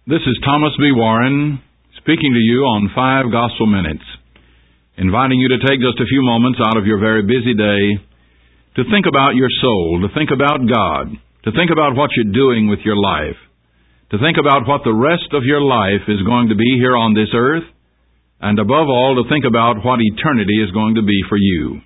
This is Thomas B. Warren speaking to you on 5 Gospel Minutes, inviting you to take just a few moments out of your very busy day to think about your soul, to think about God, to think about what you're doing with your life, to think about what the rest of your life is going to be here on this earth, and above all, to think about what eternity is going to be for you.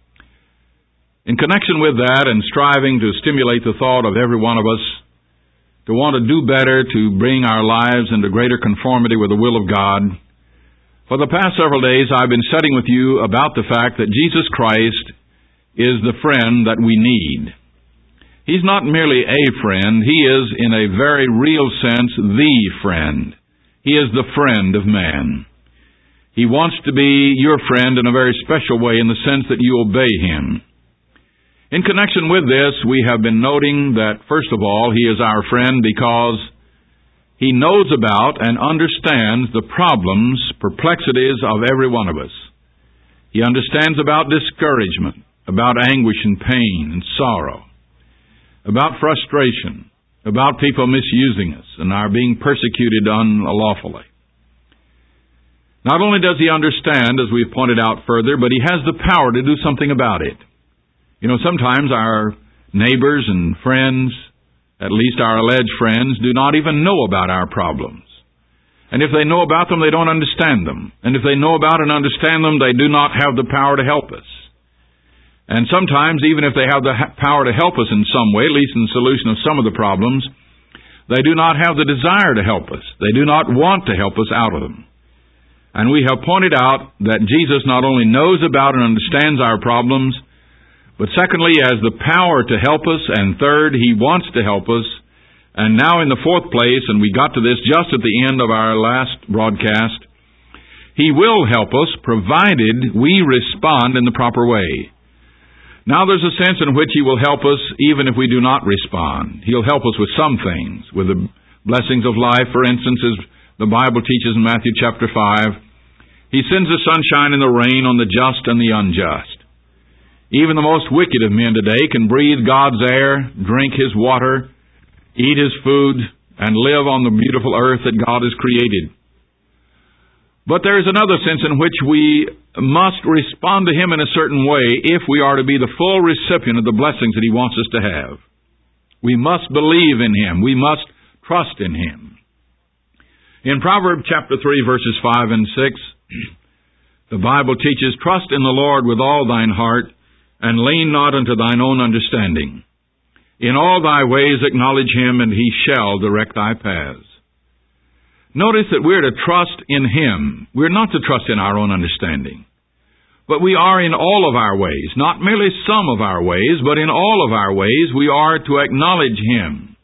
In connection with that and striving to stimulate the thought of every one of us to want to do better, to bring our lives into greater conformity with the will of God, for the past several days I've been studying with you about the fact that Jesus Christ is the friend that we need. He's not merely a friend, He is, in a very real sense, the friend. He is the friend of man. He wants to be your friend in a very special way in the sense that you obey Him. In connection with this, we have been noting that, first of all, He is our friend because He knows about and understands the problems, perplexities of every one of us. He understands about discouragement, about anguish and pain and sorrow, about frustration, about people misusing us and our being persecuted unlawfully. Not only does He understand, as we've pointed out further, but He has the power to do something about it. You know, sometimes our neighbors and friends, at least our alleged friends, do not even know about our problems. And if they know about them, they don't understand them. And if they know about and understand them, they do not have the power to help us. And sometimes, even if they have the power to help us in some way, at least in the solution of some of the problems, they do not have the desire to help us. They do not want to help us out of them. And we have pointed out that Jesus not only knows about and understands our problems, but secondly, has the power to help us, and third, He wants to help us. And now in the fourth place, and we got to this just at the end of our last broadcast, He will help us provided we respond in the proper way. Now there's a sense in which He will help us even if we do not respond. He'll help us with some things, with the blessings of life. For instance, as the Bible teaches in Matthew chapter 5, He sends the sunshine and the rain on the just and the unjust. Even the most wicked of men today can breathe God's air, drink His water, eat His food, and live on the beautiful earth that God has created. But there is another sense in which we must respond to Him in a certain way if we are to be the full recipient of the blessings that He wants us to have. We must believe in Him. We must trust in Him. In Proverbs chapter 3, verses 5 and 6, the Bible teaches, "Trust in the Lord with all thine heart, and lean not unto thine own understanding. In all thy ways acknowledge Him, and He shall direct thy paths." Notice that we're to trust in Him. We're not to trust in our own understanding. But we are in all of our ways, not merely some of our ways, but in all of our ways we are to acknowledge Him.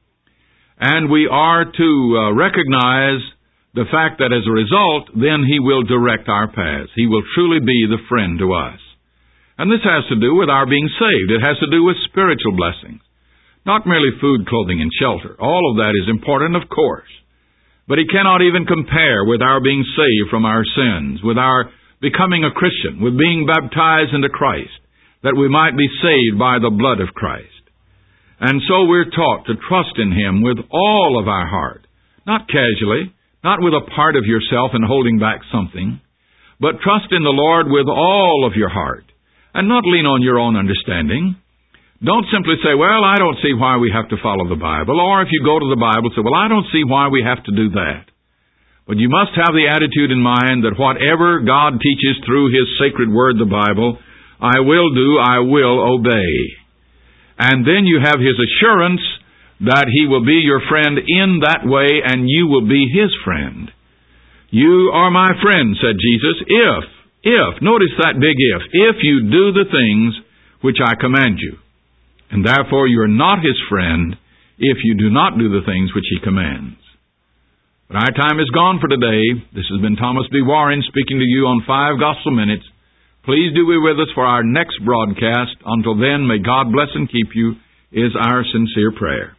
And we are to recognize the fact that as a result, then He will direct our paths. He will truly be the friend to us. And this has to do with our being saved. It has to do with spiritual blessings. Not merely food, clothing, and shelter. All of that is important, of course. But it cannot even compare with our being saved from our sins, with our becoming a Christian, with being baptized into Christ, that we might be saved by the blood of Christ. And so we're taught to trust in Him with all of our heart. Not casually, not with a part of yourself and holding back something, but trust in the Lord with all of your heart. And not lean on your own understanding. Don't simply say, "Well, I don't see why we have to follow the Bible." Or if you go to the Bible, say, "Well, I don't see why we have to do that." But you must have the attitude in mind that whatever God teaches through His sacred word, the Bible, I will do, I will obey. And then you have His assurance that He will be your friend in that way, and you will be His friend. "You are my friend," said Jesus, if, notice that big if you do the things which I command you. And therefore you are not His friend if you do not do the things which He commands. But our time is gone for today. This has been Thomas B. Warren speaking to you on 5 Gospel Minutes. Please do be with us for our next broadcast. Until then, may God bless and keep you, is our sincere prayer.